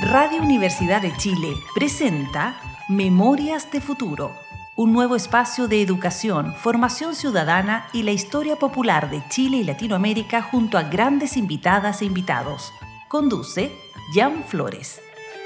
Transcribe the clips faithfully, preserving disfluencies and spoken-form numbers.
Radio Universidad de Chile presenta Memorias de Futuro, un nuevo espacio de educación, formación ciudadana y la historia popular de Chile y Latinoamérica junto a grandes invitadas e invitados. Conduce Jan Flores.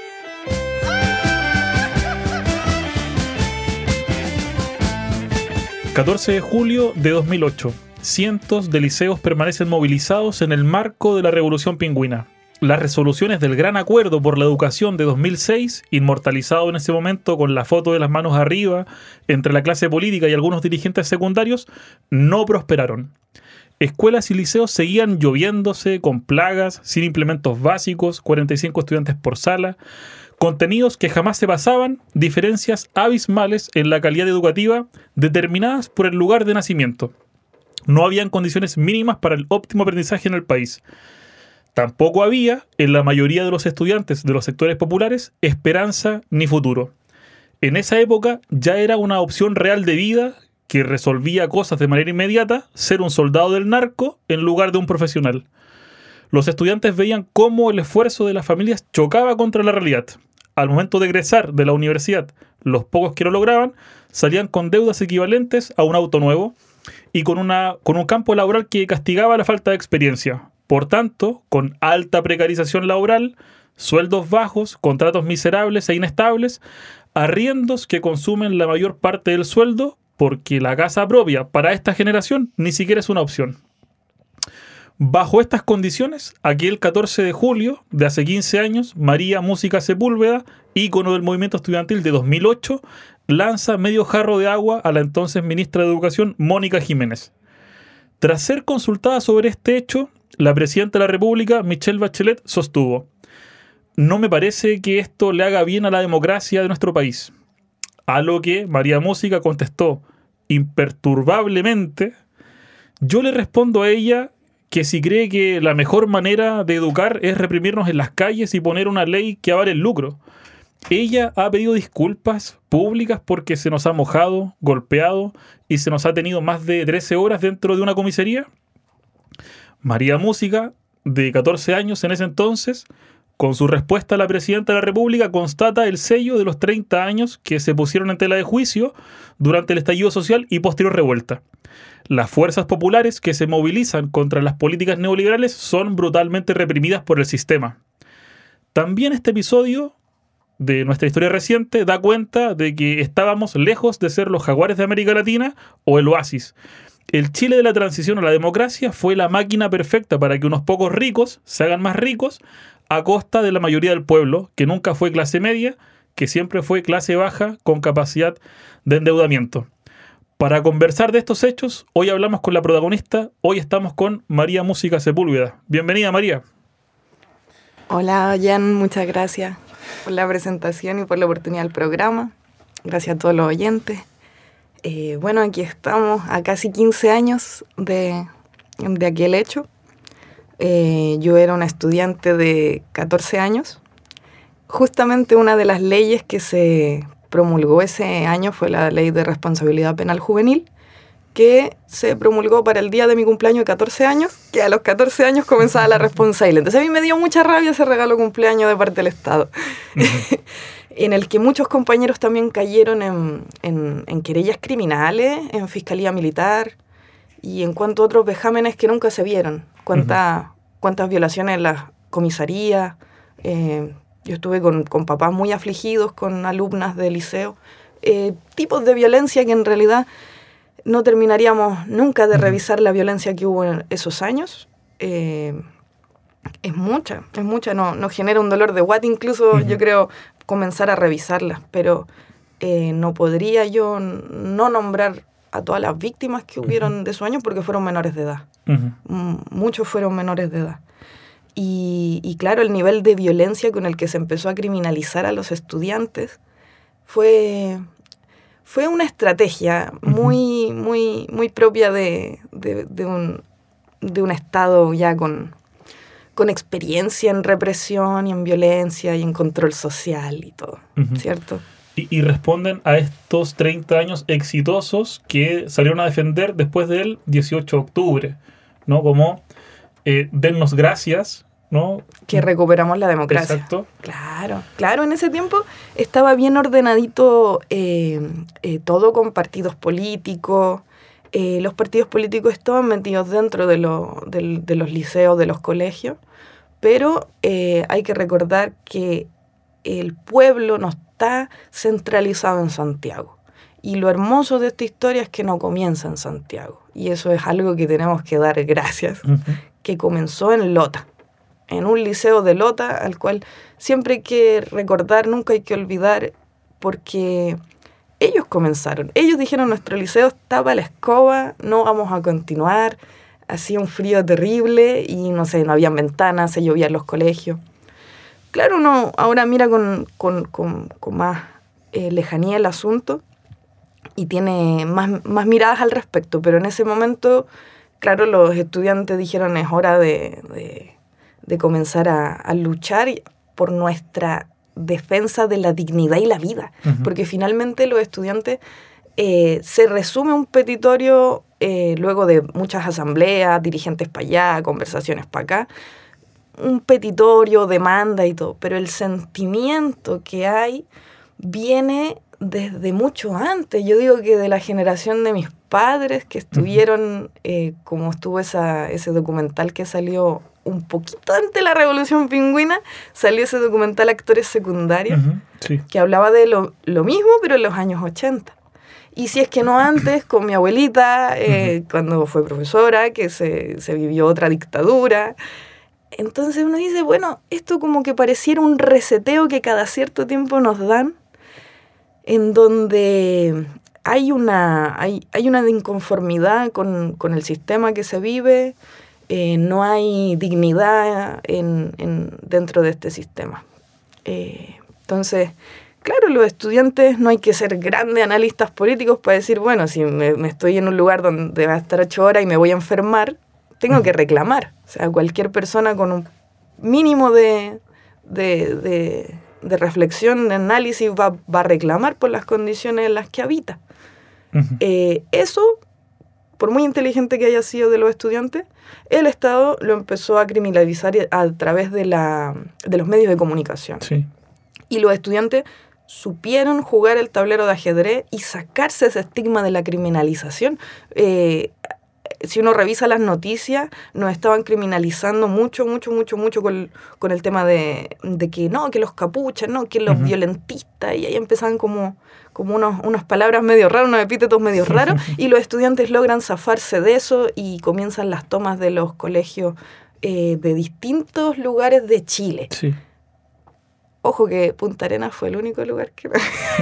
catorce de julio de dos mil ocho. Cientos de liceos permanecen movilizados en el marco de la Revolución Pingüina. Las resoluciones del Gran Acuerdo por la Educación de dos mil seis, inmortalizado en ese momento con la foto de las manos arriba entre la clase política y algunos dirigentes secundarios, no prosperaron. Escuelas y liceos seguían lloviéndose con plagas, sin implementos básicos, cuarenta y cinco estudiantes por sala, contenidos que jamás se pasaban, diferencias abismales en la calidad educativa determinadas por el lugar de nacimiento. No habían condiciones mínimas para el óptimo aprendizaje en el país. Tampoco había, en la mayoría de los estudiantes de los sectores populares, esperanza ni futuro. En esa época ya era una opción real de vida que resolvía cosas de manera inmediata ser un soldado del narco en lugar de un profesional. Los estudiantes veían cómo el esfuerzo de las familias chocaba contra la realidad. Al momento de egresar de la universidad, los pocos que lo lograban salían con deudas equivalentes a un auto nuevo y con, una, con un campo laboral que castigaba la falta de experiencia. Por tanto, con alta precarización laboral, sueldos bajos, contratos miserables e inestables, arriendos que consumen la mayor parte del sueldo, porque la casa propia para esta generación ni siquiera es una opción. Bajo estas condiciones, aquel catorce de julio de hace quince años, María Música Sepúlveda, ícono del movimiento estudiantil de dos mil ocho, lanza medio jarro de agua a la entonces ministra de Educación, Mónica Jiménez. Tras ser consultada sobre este hecho, la presidenta de la República, Michelle Bachelet, sostuvo: no me parece que esto le haga bien a la democracia de nuestro país. A lo que María Música contestó imperturbablemente: yo le respondo a ella que si cree que la mejor manera de educar es reprimirnos en las calles y poner una ley que avale el lucro. Ella ha pedido disculpas públicas porque se nos ha mojado, golpeado y se nos ha tenido más de trece horas dentro de una comisaría. María Música, de catorce años en ese entonces, con su respuesta a la presidenta de la República, constata el sello de los treinta años que se pusieron en tela de juicio durante el estallido social y posterior revuelta. Las fuerzas populares que se movilizan contra las políticas neoliberales son brutalmente reprimidas por el sistema. También este episodio de nuestra historia reciente da cuenta de que estábamos lejos de ser los Jaguares de América Latina o el Oasis. El Chile de la transición a la democracia fue la máquina perfecta para que unos pocos ricos se hagan más ricos a costa de la mayoría del pueblo, que nunca fue clase media, que siempre fue clase baja con capacidad de endeudamiento. Para conversar de estos hechos, hoy hablamos con la protagonista, hoy estamos con María Música Sepúlveda. Bienvenida, María. Hola, Jan, muchas gracias por la presentación y por la oportunidad del programa. Gracias a todos los oyentes. Eh, bueno, aquí estamos a casi quince años de, de aquel hecho. Eh, yo era una estudiante de catorce años. Justamente una de las leyes que se promulgó ese año fue la Ley de Responsabilidad Penal Juvenil, que se promulgó para el día de mi cumpleaños de catorce años, que a los catorce años comenzaba la responsabilidad. Entonces a mí me dio mucha rabia ese regalo de cumpleaños de parte del Estado. Uh-huh. En el que muchos compañeros también cayeron en, en, en querellas criminales, en fiscalía militar y en cuanto a otros vejámenes que nunca se vieron. Cuántas, uh-huh. cuántas violaciones en las comisarías. Eh, yo estuve con, con papás muy afligidos, con alumnas de liceo. Eh, tipos de violencia que en realidad no terminaríamos nunca de uh-huh. revisar la violencia que hubo en esos años. Eh, es mucha, es mucha. No, nos genera un dolor de guata incluso, uh-huh. yo creo, comenzar a revisarlas, pero eh, no podría yo no nombrar a todas las víctimas que hubieron uh-huh. de esos años porque fueron menores de edad. Uh-huh. M- muchos fueron menores de edad. Y, y claro, el nivel de violencia con el que se empezó a criminalizar a los estudiantes fue, fue una estrategia uh-huh. muy, muy, muy propia de, de, de, un, de un Estado ya con... con experiencia en represión y en violencia y en control social y todo, uh-huh. ¿cierto? Y, y responden a estos treinta años exitosos que salieron a defender después del dieciocho de octubre, ¿no? Como, eh, dennos gracias ¿no? Que recuperamos la democracia. Exacto. Claro, claro, en ese tiempo estaba bien ordenadito eh, eh, todo con partidos políticos. Eh, los partidos políticos estaban metidos dentro de, lo, de, de los liceos, de los colegios, pero eh, hay que recordar que el pueblo no está centralizado en Santiago. Y lo hermoso de esta historia es que no comienza en Santiago. Y eso es algo que tenemos que dar gracias, uh-huh. que comenzó en Lota, en un liceo de Lota, al cual siempre hay que recordar, nunca hay que olvidar, porque ellos comenzaron. Ellos dijeron, nuestro liceo está para la escoba, no vamos a continuar. Hacía un frío terrible y, no sé, no había ventanas, se llovía en los colegios. Claro, uno ahora mira con, con, con, con más eh, lejanía el asunto y tiene más, más miradas al respecto, pero en ese momento, claro, los estudiantes dijeron, es hora de... de de comenzar a, a luchar por nuestra defensa de la dignidad y la vida. Uh-huh. Porque finalmente los estudiantes, eh, se resume un petitorio eh, luego de muchas asambleas, dirigentes para allá, conversaciones para acá, un petitorio, demanda y todo, pero el sentimiento que hay viene desde mucho antes. Yo digo que de la generación de mis padres que estuvieron, eh, como estuvo esa, ese documental que salió un poquito antes de la Revolución Pingüina, salió ese documental Actores Secundarios, uh-huh, sí. que hablaba de lo, lo mismo, pero en los años ochenta. Y si es que no antes, con mi abuelita, eh, uh-huh. cuando fue profesora, que se, se vivió otra dictadura. Entonces uno dice, bueno, esto como que pareciera un reseteo que cada cierto tiempo nos dan, en donde hay una, hay, hay una inconformidad con, con el sistema que se vive. Eh, no hay dignidad en, en, dentro de este sistema. Eh, entonces, claro, los estudiantes no hay que ser grandes analistas políticos para decir, bueno, si me, me estoy en un lugar donde va a estar ocho horas y me voy a enfermar, tengo que reclamar. O sea, cualquier persona con un mínimo de, de, de, de reflexión, de análisis, va, va a reclamar por las condiciones en las que habita. Uh-huh. Eh, eso... por muy inteligente que haya sido de los estudiantes, el Estado lo empezó a criminalizar a través de, la, de los medios de comunicación. Sí. Y los estudiantes supieron jugar el tablero de ajedrez y sacarse ese estigma de la criminalización. Eh, si uno revisa las noticias, nos estaban criminalizando mucho, mucho, mucho, mucho con, con el tema de, de que no, que los capuchas, no, que los uh-huh. violentistas, y ahí empezaban como... como unos, unas palabras medio raras, unos epítetos medio raros, y los estudiantes logran zafarse de eso y comienzan las tomas de los colegios eh, de distintos lugares de Chile. Sí. Ojo que Punta Arenas fue el único lugar que...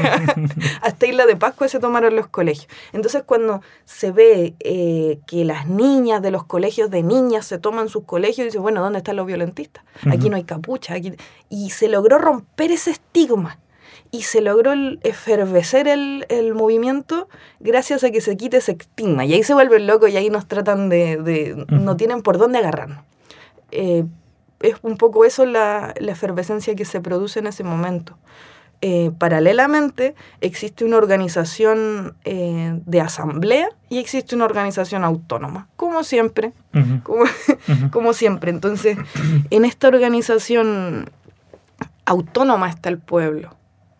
Hasta Isla de Pascua se tomaron los colegios. Entonces cuando se ve eh, que las niñas de los colegios de niñas se toman sus colegios, dicen, bueno, ¿dónde están los violentistas? Uh-huh. Aquí no hay capucha. Aquí... Y se logró romper ese estigma. Y se logró el efervecer el, el movimiento gracias a que se quite ese estigma. Y ahí se vuelven locos y ahí nos tratan de... de uh-huh. no tienen por dónde agarrarnos. Eh, es un poco eso la, la efervescencia que se produce en ese momento. Eh, paralelamente, existe una organización eh, de asamblea y existe una organización autónoma, como siempre. Uh-huh. Como, uh-huh. como siempre. Entonces, en esta organización autónoma está el pueblo.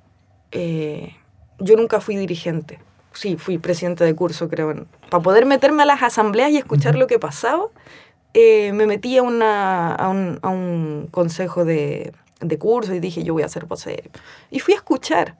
Eh, yo nunca fui dirigente. Sí, fui presidente de curso, creo. Para poder meterme a las asambleas y escuchar uh-huh. lo que pasaba, eh, me metí a, una, a, un, a un consejo de, de curso y dije, yo voy a ser vocero. Y fui a escuchar.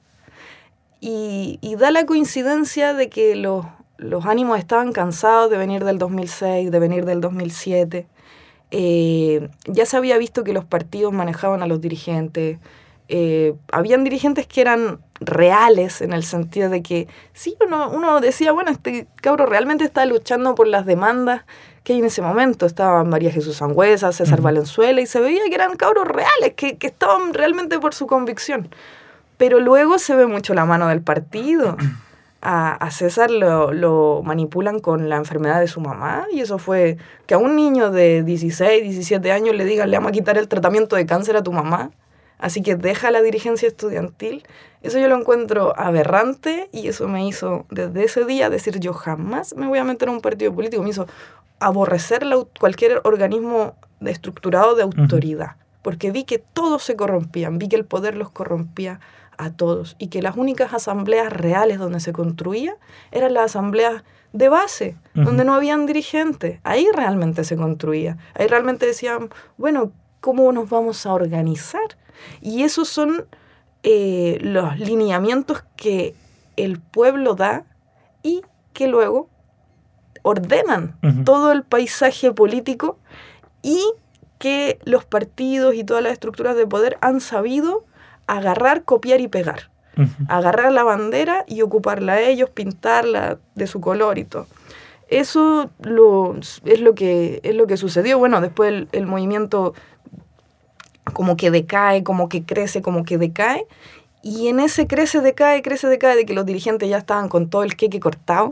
Y, y da la coincidencia de que los, los ánimos estaban cansados de venir del dos mil seis, de venir del dos mil siete. Eh, ya se había visto que los partidos manejaban a los dirigentes. Eh, habían dirigentes que eran reales en el sentido de que sí, uno, uno decía, bueno, este cabro realmente está luchando por las demandas que hay en ese momento. Estaba María Jesús Sangüesa, César uh-huh. Valenzuela, y se veía que eran cabros reales, que, que estaban realmente por su convicción. Pero luego se ve mucho la mano del partido. A, a César lo, lo manipulan con la enfermedad de su mamá, y eso fue que a un niño de dieciséis, diecisiete años le digan, le vamos a quitar el tratamiento de cáncer a tu mamá, así que deja la dirigencia estudiantil. Eso yo lo encuentro aberrante, y eso me hizo desde ese día decir, yo jamás me voy a meter en un partido político. Me hizo aborrecer la, cualquier organismo estructurado de autoridad, Uh-huh. porque vi que todos se corrompían, vi que el poder los corrompía a todos y que las únicas asambleas reales donde se construía eran las asambleas de base, uh-huh. donde no habían dirigentes. Ahí realmente se construía. Ahí realmente decían, bueno, ¿cómo nos vamos a organizar? Y esos son eh, los lineamientos que el pueblo da y que luego ordenan uh-huh. todo el paisaje político y que los partidos y todas las estructuras de poder han sabido agarrar, copiar y pegar. Uh-huh. Agarrar la bandera y ocuparla a ellos, pintarla de su color y todo. Eso lo, es, lo que, es lo que sucedió. Bueno, después el, el movimiento como que decae, como que crece, como que decae. Y en ese crece, decae, crece, decae, de que los dirigentes ya estaban con todo el queque cortado.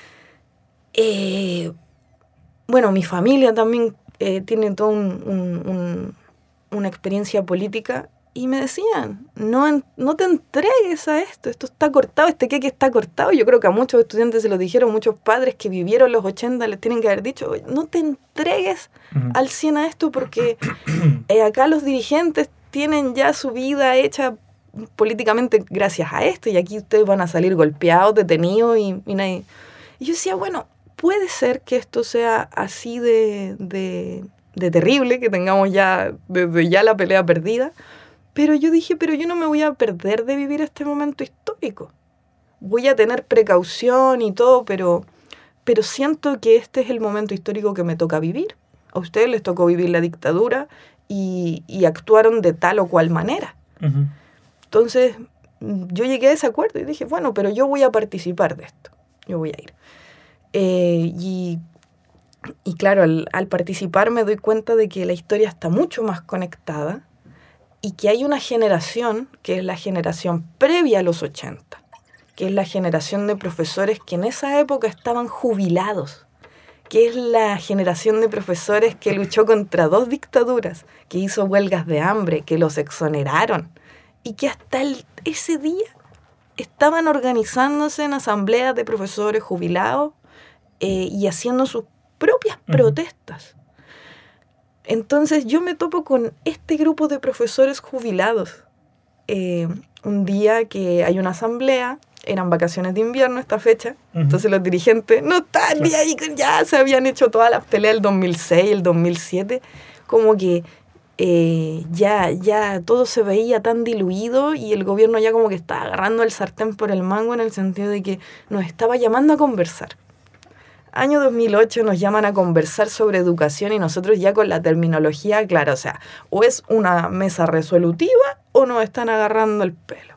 Eh, bueno, mi familia también eh, tiene toda un, un, un, una experiencia política. Y me decían, no, no te entregues a esto, esto está cortado, este queque está cortado. Yo creo que a muchos estudiantes se lo dijeron, muchos padres que vivieron los ochenta les tienen que haber dicho, no te entregues uh-huh. al cien a esto porque eh, acá los dirigentes tienen ya su vida hecha políticamente gracias a esto y aquí ustedes van a salir golpeados, detenidos y, y nadie... Y yo decía, bueno, puede ser que esto sea así de, de, de terrible, que tengamos ya desde ya la pelea perdida. Pero yo dije, pero yo no me voy a perder de vivir este momento histórico. Voy a tener precaución y todo, pero, pero siento que este es el momento histórico que me toca vivir. A ustedes les tocó vivir la dictadura y, y actuaron de tal o cual manera. Uh-huh. Entonces, yo llegué a ese acuerdo y dije, bueno, pero yo voy a participar de esto. Yo voy a ir. Eh, y, y claro, al, al participar me doy cuenta de que la historia está mucho más conectada y que hay una generación, que es la generación previa a los ochenta, que es la generación de profesores que en esa época estaban jubilados, que es la generación de profesores que luchó contra dos dictaduras, que hizo huelgas de hambre, que los exoneraron, y que hasta el, ese día estaban organizándose en asambleas de profesores jubilados eh, y haciendo sus propias uh-huh. protestas. Entonces yo me topo con este grupo de profesores jubilados. Eh, un día que hay una asamblea, eran vacaciones de invierno esta fecha, uh-huh. entonces los dirigentes no están ni ahí, ya se habían hecho todas las peleas del dos mil seis, el dos mil siete, como que eh, ya, ya todo se veía tan diluido y el gobierno ya como que estaba agarrando el sartén por el mango en el sentido de que nos estaba llamando a conversar. Año dos mil ocho nos llaman a conversar sobre educación y nosotros ya con la terminología clara, o sea, o es una mesa resolutiva o nos están agarrando el pelo.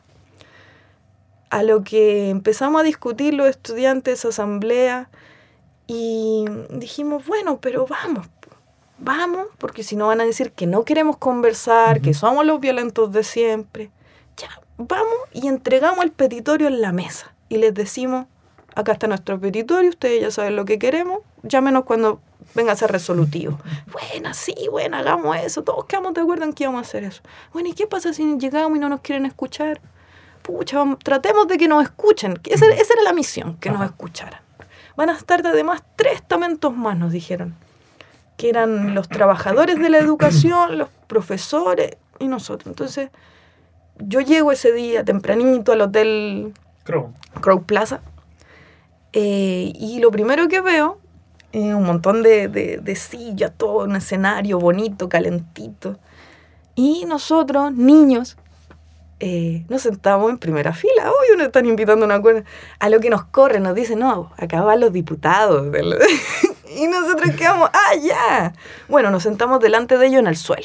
A lo que empezamos a discutir los estudiantes, asamblea, y dijimos, bueno, pero vamos, vamos, porque si no van a decir que no queremos conversar, uh-huh. que somos los violentos de siempre. Ya, vamos y entregamos el petitorio en la mesa y les decimos, acá está nuestro petitorio, ustedes ya saben lo que queremos, llámenos cuando venga a ser resolutivo. Bueno, sí, bueno, hagamos eso, todos quedamos de acuerdo en que íbamos a hacer eso. Bueno, ¿y qué pasa si llegamos y no nos quieren escuchar? Pucha, vamos, tratemos de que nos escuchen, esa, esa era la misión, que nos escucharan. Van a estar además tres estamentos más, nos dijeron, que eran los trabajadores de la educación, los profesores y nosotros. Entonces, yo llego ese día tempranito al hotel Crow, Crow Plaza, Eh, y lo primero que veo es eh, un montón de, de, de sillas, todo un escenario bonito, calentito. Y nosotros, niños, eh, nos sentamos en primera fila. Hoy nos están invitando a una cuerda. A lo que nos corren, nos dicen, no, acá van los diputados. Y nosotros quedamos, ah, ya. Bueno, nos sentamos delante de ellos en el suelo.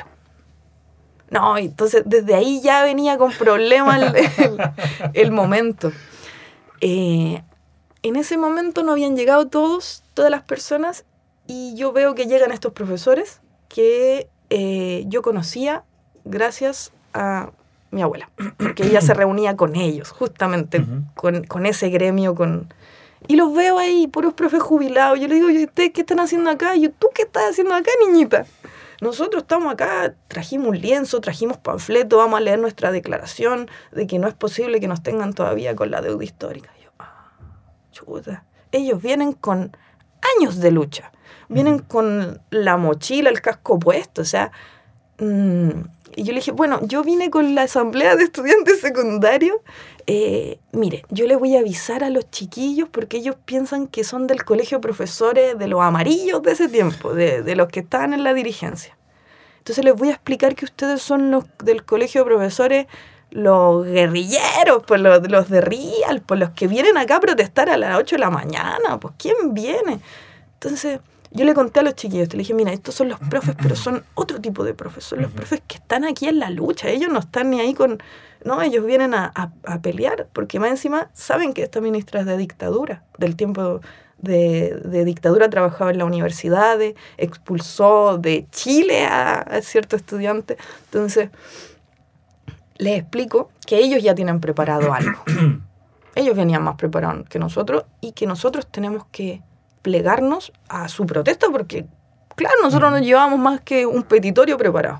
No, entonces desde ahí ya venía con problemas el, el, el momento. Eh... En ese momento no habían llegado todos, todas las personas, y yo veo que llegan estos profesores que eh, yo conocía gracias a mi abuela, porque ella se reunía con ellos, justamente uh-huh. con, con ese gremio, con y los veo ahí, puros profes jubilados. Yo le digo, ¿y ustedes qué están haciendo acá? Y yo, ¿tú qué estás haciendo acá, niñita? Nosotros estamos acá, trajimos un lienzo, trajimos panfleto, vamos a leer nuestra declaración de que no es posible que nos tengan todavía con la deuda histórica. Chuta. Ellos vienen con años de lucha. vienen con la mochila, el casco puesto, o sea... Mmm, y yo le dije, bueno, yo vine con la asamblea de estudiantes secundarios. Eh, mire, yo le voy a avisar a los chiquillos porque ellos piensan que son del colegio de profesores de los amarillos de ese tiempo, de, de los que estaban en la dirigencia. Entonces les voy a explicar que ustedes son los del colegio de profesores, los guerrilleros, pues los, los de Real, pues los que vienen acá a protestar a las ocho de la mañana. Pues ¿quién viene? Entonces... Yo le conté a los chiquillos, le dije, mira, estos son los profes, pero son otro tipo de profes, son los profes que están aquí en la lucha, ellos no están ni ahí con... No, ellos vienen a, a, a pelear, porque más encima saben que esta ministra es de dictadura, del tiempo de, de dictadura, trabajaba en la universidad, expulsó de Chile a, a ciertos estudiantes. Entonces, les explico que ellos ya tienen preparado algo. Ellos venían más preparados que nosotros y que nosotros tenemos que plegarnos a su protesta porque, claro, nosotros no llevábamos más que un petitorio preparado.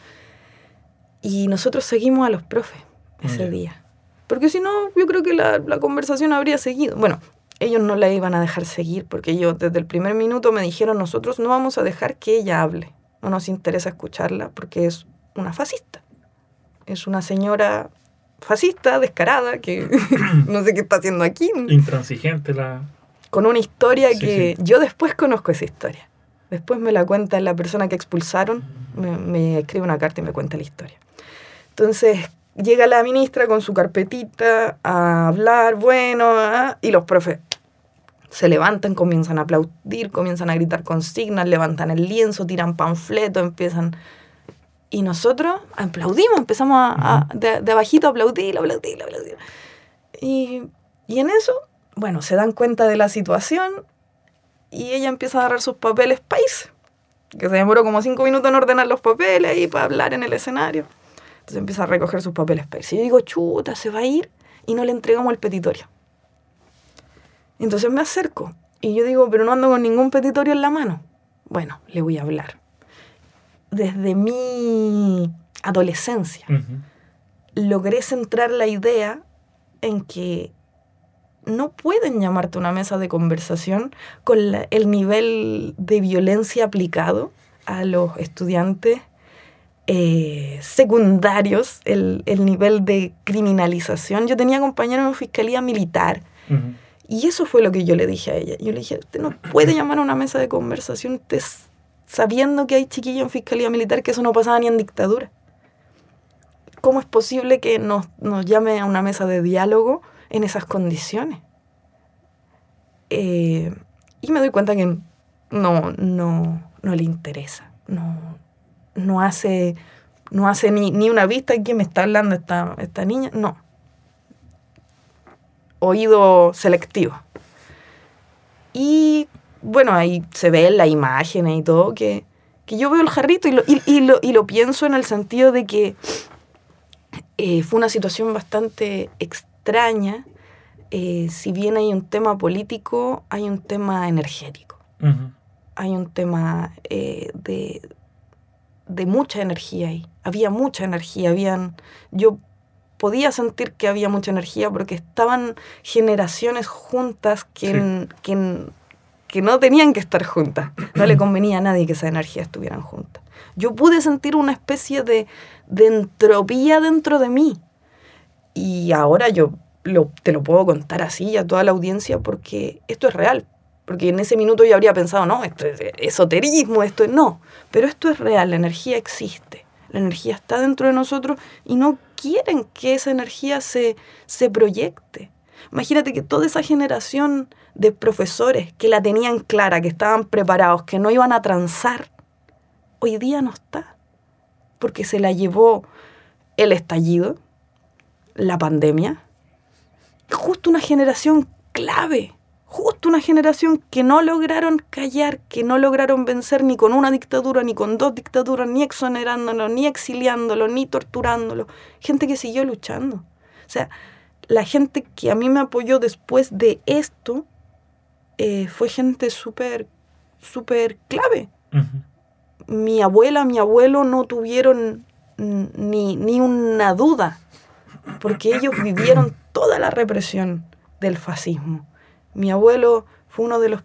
Y nosotros seguimos a los profes ese mm. día. Porque si no, yo creo que la, la conversación habría seguido. Bueno, ellos no la iban a dejar seguir porque ellos desde el primer minuto me dijeron, nosotros no vamos a dejar que ella hable. No nos interesa escucharla porque es una fascista. Es una señora fascista, descarada, que no sé qué está haciendo aquí. Intransigente la... Con una historia sí, que sí. yo después conozco esa historia. Después me la cuenta la persona que expulsaron, me, me escribe una carta y me cuenta la historia. Entonces llega la ministra con su carpetita a hablar, bueno, ¿ah? Y los profes se levantan, comienzan a aplaudir, comienzan a gritar consignas, levantan el lienzo, tiran panfletos, empiezan... Y nosotros aplaudimos, empezamos a, a, de, de abajito a aplaudir, aplaudir, aplaudir. Y, y en eso... Bueno, se dan cuenta de la situación y ella empieza a agarrar sus papeles país, que se demoró como cinco minutos en ordenar los papeles y para hablar en el escenario. Entonces empieza a recoger sus papeles país. Y yo digo, chuta, se va a ir y no le entregamos el petitorio. Entonces me acerco y yo digo, pero no ando con ningún petitorio en la mano. Bueno, le voy a hablar. Desde mi adolescencia uh-huh. logré centrar la idea en que no pueden llamarte a una mesa de conversación con la, el nivel de violencia aplicado a los estudiantes eh, secundarios, el, el nivel de criminalización. Yo tenía compañeros en fiscalía militar uh-huh. y eso fue lo que yo le dije a ella. Yo le dije, usted no puede llamar a una mesa de conversación usted sabiendo que hay chiquillos en fiscalía militar, que eso no pasaba ni en dictadura. ¿Cómo es posible que nos, nos llame a una mesa de diálogo en esas condiciones? Eh, y me doy cuenta que no, no, no le interesa. No, no hace, no hace ni, ni una vista en quién me está hablando esta, esta niña. No. Oído selectivo. Y bueno, ahí se ven las imágenes y todo, que, que yo veo el jarrito y lo, y, y lo, y lo pienso en el sentido de que eh, fue una situación bastante extraña. Eh, si bien hay un tema político, hay un tema energético. Uh-huh. Hay un tema eh, de, de mucha energía ahí. Había mucha energía. Habían, yo podía sentir que había mucha energía porque estaban generaciones juntas que, sí. en, que, en, que no tenían que estar juntas. No le convenía a nadie que esas energías estuvieran juntas. Yo pude sentir una especie de, de entropía dentro de mí. Y ahora yo... Lo, te lo puedo contar así a toda la audiencia porque esto es real. Porque en ese minuto yo habría pensado, no, esto es esoterismo, esto es... No, pero esto es real, la energía existe. La energía está dentro de nosotros y no quieren que esa energía se, se proyecte. Imagínate que toda esa generación de profesores que la tenían clara, que estaban preparados, que no iban a transar, hoy día no está. Porque se la llevó el estallido, la pandemia, justo una generación clave, justo una generación que no lograron callar, que no lograron vencer ni con una dictadura, ni con dos dictaduras, ni exonerándolo, ni exiliándolo, ni torturándolo. Gente que siguió luchando. O sea, la gente que a mí me apoyó después de esto eh, fue gente súper, súper clave. Uh-huh. Mi abuela, mi abuelo no tuvieron ni, ni una duda, porque ellos vivieron toda la represión del fascismo. Mi abuelo fue uno de los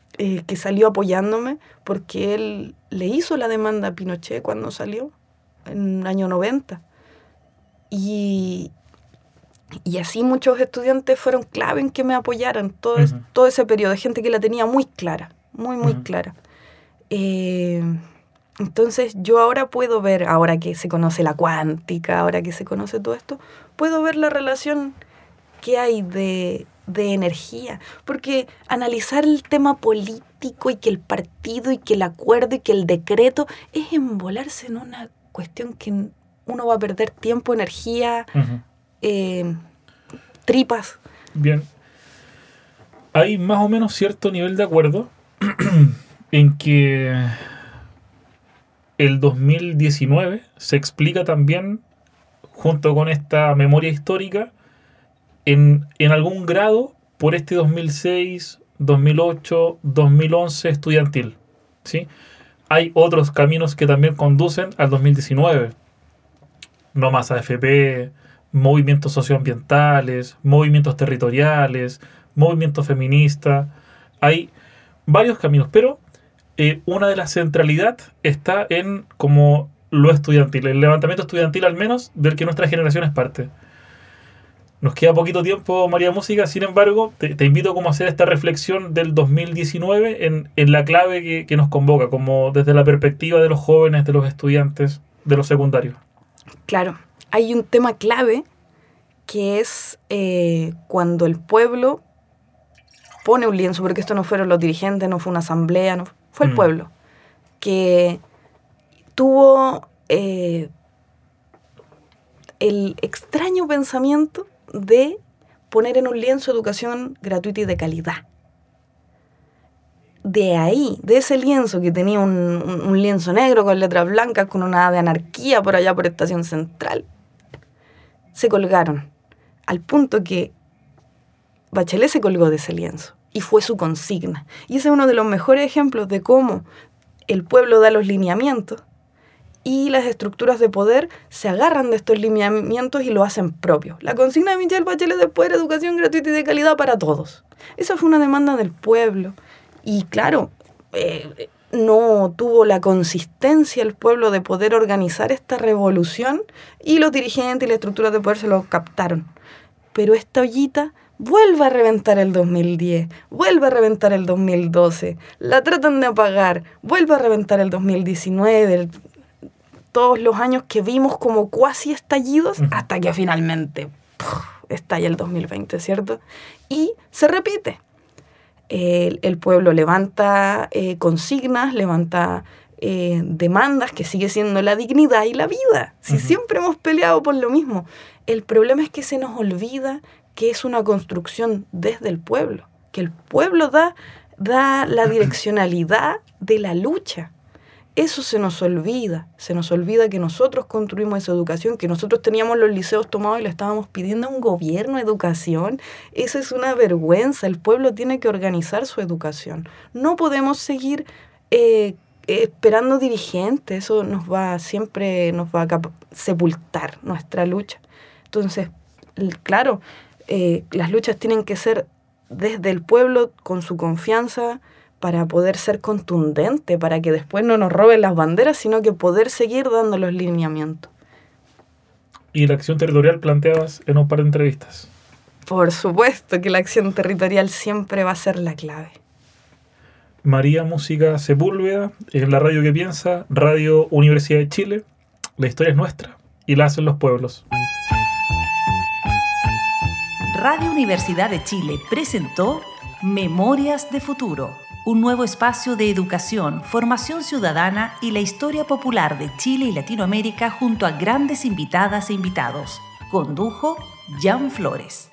eh, que salió apoyándome porque él le hizo la demanda a Pinochet cuando salió, en el año noventa. Y, y así muchos estudiantes fueron clave en que me apoyaran todo, uh-huh. es, todo ese periodo, gente que la tenía muy clara, muy, muy uh-huh. clara. Eh, entonces yo ahora puedo ver, ahora que se conoce la cuántica, ahora que se conoce todo esto, puedo ver la relación que hay de, de energía, porque analizar el tema político y que el partido y que el acuerdo y que el decreto es embolarse en una cuestión que uno va a perder tiempo, energía, uh-huh. eh, tripas. Bien. Hay más o menos cierto nivel de acuerdo en que el dos mil diecinueve se explica también, junto con esta memoria histórica, en, en algún grado por este dos mil seis, dos mil ocho, dos mil once estudiantil, ¿sí? Hay otros caminos que también conducen al dos mil diecinueve. No más A F P, movimientos socioambientales, movimientos territoriales, movimientos feministas. Hay varios caminos, pero eh, una de las centralidades está en como lo estudiantil, el levantamiento estudiantil al menos del que nuestra generación es parte. Nos queda poquito tiempo, María Música, sin embargo, te, te invito como a hacer esta reflexión del dos mil diecinueve en, en la clave que, que nos convoca, como desde la perspectiva de los jóvenes, de los estudiantes, de los secundarios. Claro, hay un tema clave que es eh, cuando el pueblo pone un lienzo, porque esto no fueron los dirigentes, no fue una asamblea, no, fue el mm. pueblo, que tuvo eh, el extraño pensamiento de poner en un lienzo educación gratuita y de calidad. De ahí, de ese lienzo que tenía un, un, un lienzo negro con letras blancas, con una de anarquía por allá por Estación Central, se colgaron, al punto que Bachelet se colgó de ese lienzo y fue su consigna. Y ese es uno de los mejores ejemplos de cómo el pueblo da los lineamientos y las estructuras de poder se agarran de estos lineamientos y lo hacen propio. La consigna de Michelle Bachelet después era educación gratuita y de calidad para todos. Esa fue una demanda del pueblo. Y claro, eh, no tuvo la consistencia el pueblo de poder organizar esta revolución y los dirigentes y las estructuras de poder se lo captaron. Pero esta ollita vuelve a reventar el dos mil diez, vuelve a reventar el dos mil doce, la tratan de apagar, vuelve a reventar el dos mil diecinueve, el, todos los años que vimos como cuasi estallidos, uh-huh. hasta que finalmente puf, estalla el dos mil veinte, ¿cierto? Y se repite. El, el pueblo levanta eh, consignas, levanta eh, demandas, que sigue siendo la dignidad y la vida. Si uh-huh. siempre hemos peleado por lo mismo. El problema es que se nos olvida que es una construcción desde el pueblo, que el pueblo da, da la direccionalidad de la lucha. Eso se nos olvida, se nos olvida que nosotros construimos esa educación, que nosotros teníamos los liceos tomados y le estábamos pidiendo a un gobierno educación. Eso es una vergüenza, el pueblo tiene que organizar su educación. No podemos seguir eh, esperando dirigentes, eso nos va siempre nos va a cap- sepultar nuestra lucha. Entonces, claro, eh, las luchas tienen que ser desde el pueblo, con su confianza, para poder ser contundente, para que después no nos roben las banderas, sino que poder seguir dando los lineamientos. ¿Y la acción territorial planteabas en un par de entrevistas? Por supuesto que la acción territorial siempre va a ser la clave. María Música Sepúlveda, en la radio que piensa, Radio Universidad de Chile. La historia es nuestra y la hacen los pueblos. Radio Universidad de Chile presentó Memorias de Futuro, un nuevo espacio de educación, formación ciudadana y la historia popular de Chile y Latinoamérica junto a grandes invitadas e invitados. Condujo Jan Flores.